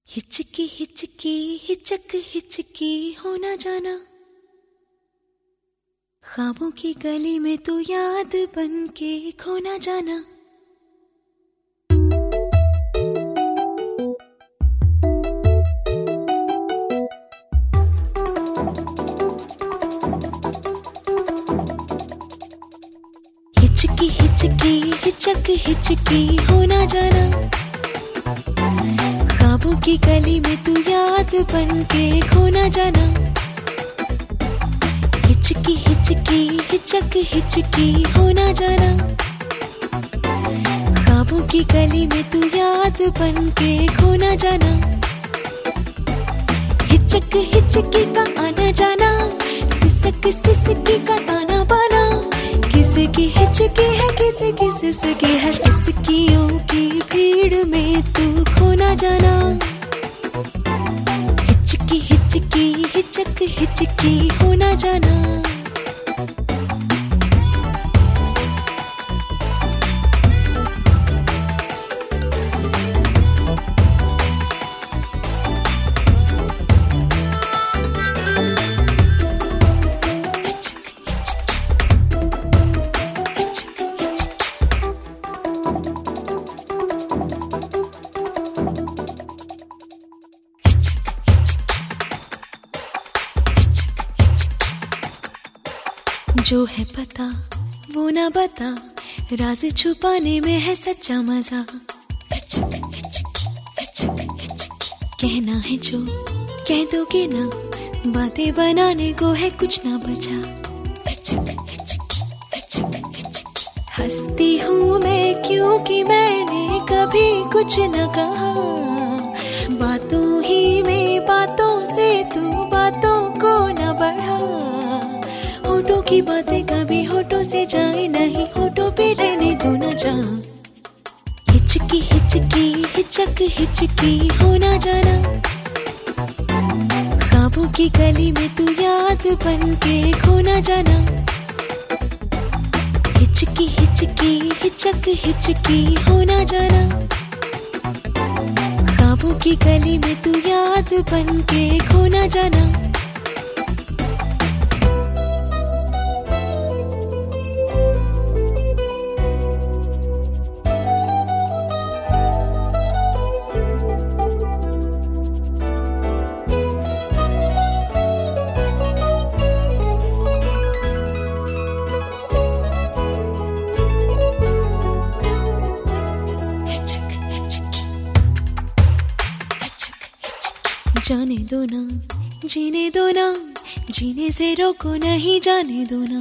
हिचकी हिचकी हिचक हिचकी होना जाना, ख्वाबों की गली में तू याद बन के खोना जाना। हिचकी हिचकी हिचक हिचकी होना जाना, ख्वाबों की गली में तू याद बन के खोना जाना। हिचकी हिचकी हिचक हिचकी होना जाना, ख्वाबों की गली में तू याद बन के खोना जाना। हिचक हिचकी का आना जाना, सिसक सिसकी का ताना बाना, किसी की हिचकी है किसी की सिसकी है, सिसकियों की भीड़ में तू खोना जाना। हिचकी हिचकी हिचक हिचकी होना जाना। जो है पता वो ना बता, राज छुपाने में है सच्चा मजा। कहना है जो कह दोगे ना, बातें बनाने को है कुछ ना बचा। हंसती हूँ मैं क्योंकि मैंने कभी कुछ न कहा, बातों ही में बातों से तू बातों को न बढ़ा। होठों की बातें कभी होठों से जाए नहीं, होठों पे रहने दो ना जा। हिचकी हिचकी हिचक हिचकी होना जाना, ख्वाबों की गली में तू याद बन के खोना जाना। हिचकी हिचकी हिचक हिचकी होना जाना, ख्वाबों की गली में तू याद बन के खोना जाना। जाने दो ना जीने दो ना, जीने से रोको नहीं जाने दो ना।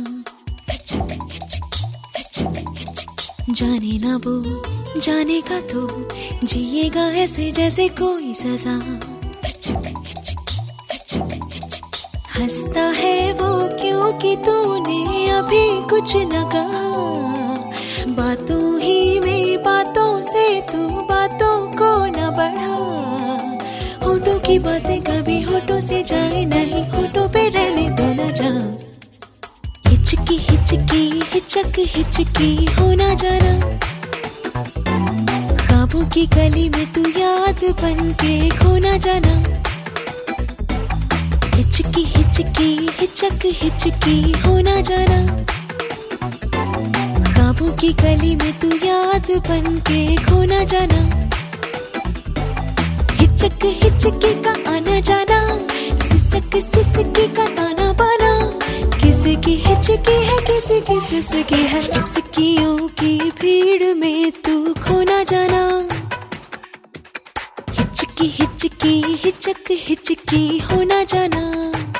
जाने ना वो जाने का तो जिएगा ऐसे जैसे कोई सजा। हंसता है वो क्योंकि तूने अभी कुछ न कहा, बातों ही में बातों से तू बातों को न बढ़ा। होठों की बातें कभी होठों से जाए नहीं, होठों पे रहने दो ना जा। हिचकी हिचकी हिचक हिचकी होना जाना, ख्वाबों की गली में तू याद बन के खोना जाना। हिचकी हिचकी हिचक हिचकी होना जाना, ख्वाबों की गली में तू याद बन के खोना जाना। हिचक हिचकी का आना जाना, सिसक सिसकी का ताना बाना, किसी की हिचकी है किसी की सिसकी है, सिसकियों की भीड़ में तू खोना जाना। हिचकी हिचकी हिचक हिचकी होना जाना।